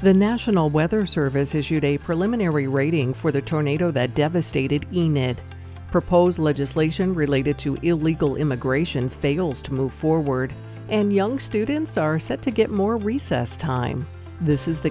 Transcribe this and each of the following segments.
The National Weather Service issued a preliminary rating for the tornado that devastated Enid. Proposed legislation related to illegal immigration fails to move forward, and young students are set to get more recess time. This is the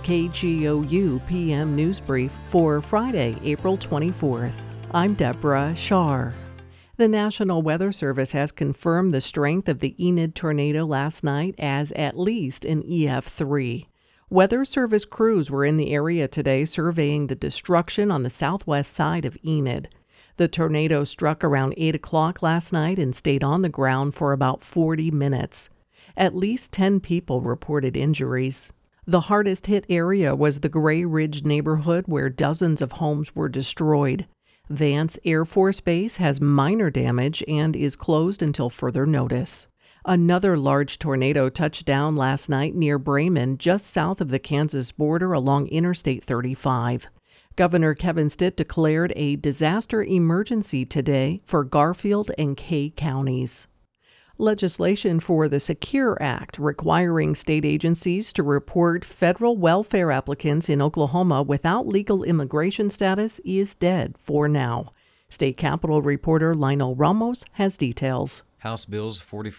KGOU PM News Brief for Friday, April 24th. I'm Deborah Shar. The National Weather Service has confirmed the strength of the Enid tornado last night as at least an EF3. Weather Service crews were in the area today surveying the destruction on the southwest side of Enid. The tornado struck around 8 o'clock last night and stayed on the ground for about 40 minutes. At least 10 people reported injuries. The hardest hit area was the Gray Ridge neighborhood where dozens of homes were destroyed. Vance Air Force Base has minor damage and is closed until further notice. Another large tornado touched down last night near Bremen, just south of the Kansas border along Interstate 35. Governor Kevin Stitt declared a disaster emergency today for Garfield and Kay counties. Legislation for the Secure Act requiring state agencies to report federal welfare applicants in Oklahoma without legal immigration status is dead for now. State Capitol reporter Lionel Ramos has details. House Bills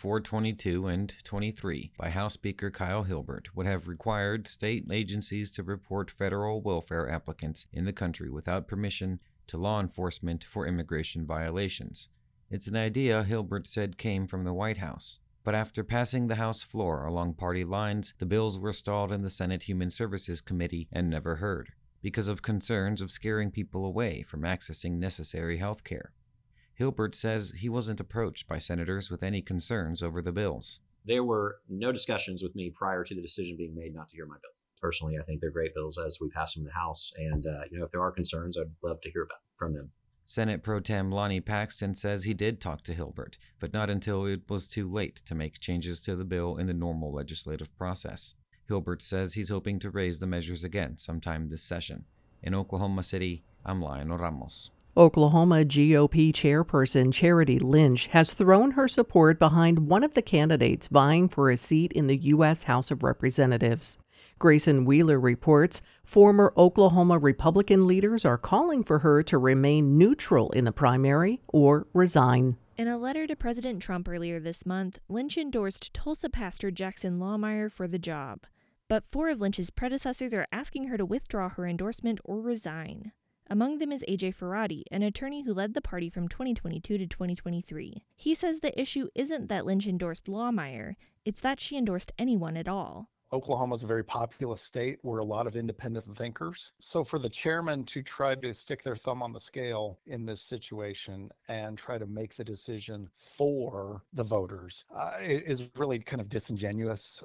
4422 and 23 by House Speaker Kyle Hilbert would have required state agencies to report federal welfare applicants in the country without permission to law enforcement for immigration violations. It's an idea Hilbert said came from the White House. But after passing the House floor along party lines, the bills were stalled in the Senate Human Services Committee and never heard, because of concerns of scaring people away from accessing necessary health care. Hilbert says he wasn't approached by senators with any concerns over the bills. There were no discussions with me prior to the decision being made not to hear my bill. Personally, I think they're great bills as we pass them in the House. And, if there are concerns, I'd love to hear from them. Senate Pro Tem Lonnie Paxton says he did talk to Hilbert, but not until it was too late to make changes to the bill in the normal legislative process. Hilbert says he's hoping to raise the measures again sometime this session. In Oklahoma City, I'm Lionel Ramos. Oklahoma GOP chairperson Charity Lynch has thrown her support behind one of the candidates vying for a seat in the U.S. House of Representatives. Grayson Wheeler reports former Oklahoma Republican leaders are calling for her to remain neutral in the primary or resign. In a letter to President Trump earlier this month, Lynch endorsed Tulsa pastor Jackson Lohmeyer for the job. But 4 of Lynch's predecessors are asking her to withdraw her endorsement or resign. Among them is A.J. Ferrati, an attorney who led the party from 2022 to 2023. He says the issue isn't that Lynch endorsed Lohmeyer, it's that she endorsed anyone at all. Oklahoma is a very populous state. We're a lot of independent thinkers. So for the chairman to try to stick their thumb on the scale in this situation and try to make the decision for the voters is really kind of disingenuous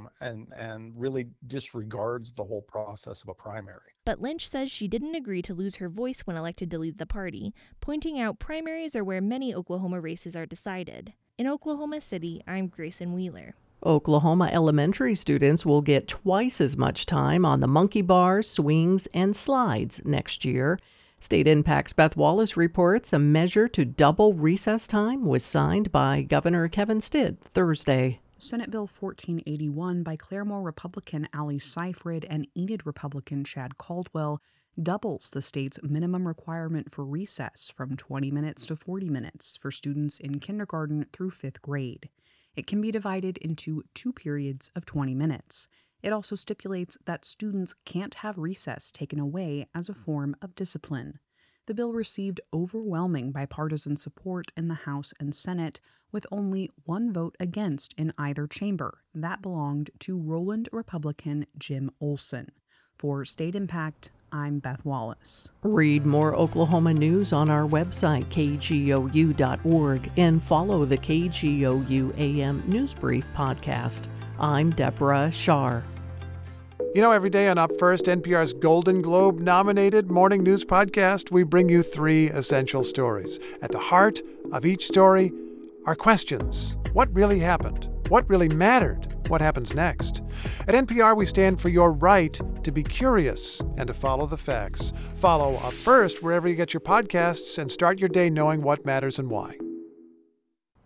and really disregards the whole process of a primary. But Lynch says she didn't agree to lose her voice when elected to lead the party, pointing out primaries are where many Oklahoma races are decided. In Oklahoma City, I'm Grayson Wheeler. Oklahoma elementary students will get twice as much time on the monkey bars, swings, and slides next year. State Impact's Beth Wallace reports a measure to double recess time was signed by Governor Kevin Stitt Thursday. Senate Bill 1481 by Claremore Republican Ali Seifrid and Enid Republican Chad Caldwell doubles the state's minimum requirement for recess from 20 minutes to 40 minutes for students in kindergarten through 5th grade. It can be divided into 2 periods of 20 minutes. It also stipulates that students can't have recess taken away as a form of discipline. The bill received overwhelming bipartisan support in the House and Senate, with only 1 vote against in either chamber. That belonged to Roland Republican Jim Olson. For State Impact, I'm Beth Wallace. Read more Oklahoma news on our website, kgou.org, and follow the KGOU AM News Brief podcast. I'm Deborah Shar. You know, every day on Up First, NPR's Golden Globe-nominated morning news podcast, we bring you 3 essential stories. At the heart of each story are questions. What really happened? What really mattered? What happens next? At NPR, we stand for your right to be curious and to follow the facts. Follow Up First wherever you get your podcasts and start your day knowing what matters and why.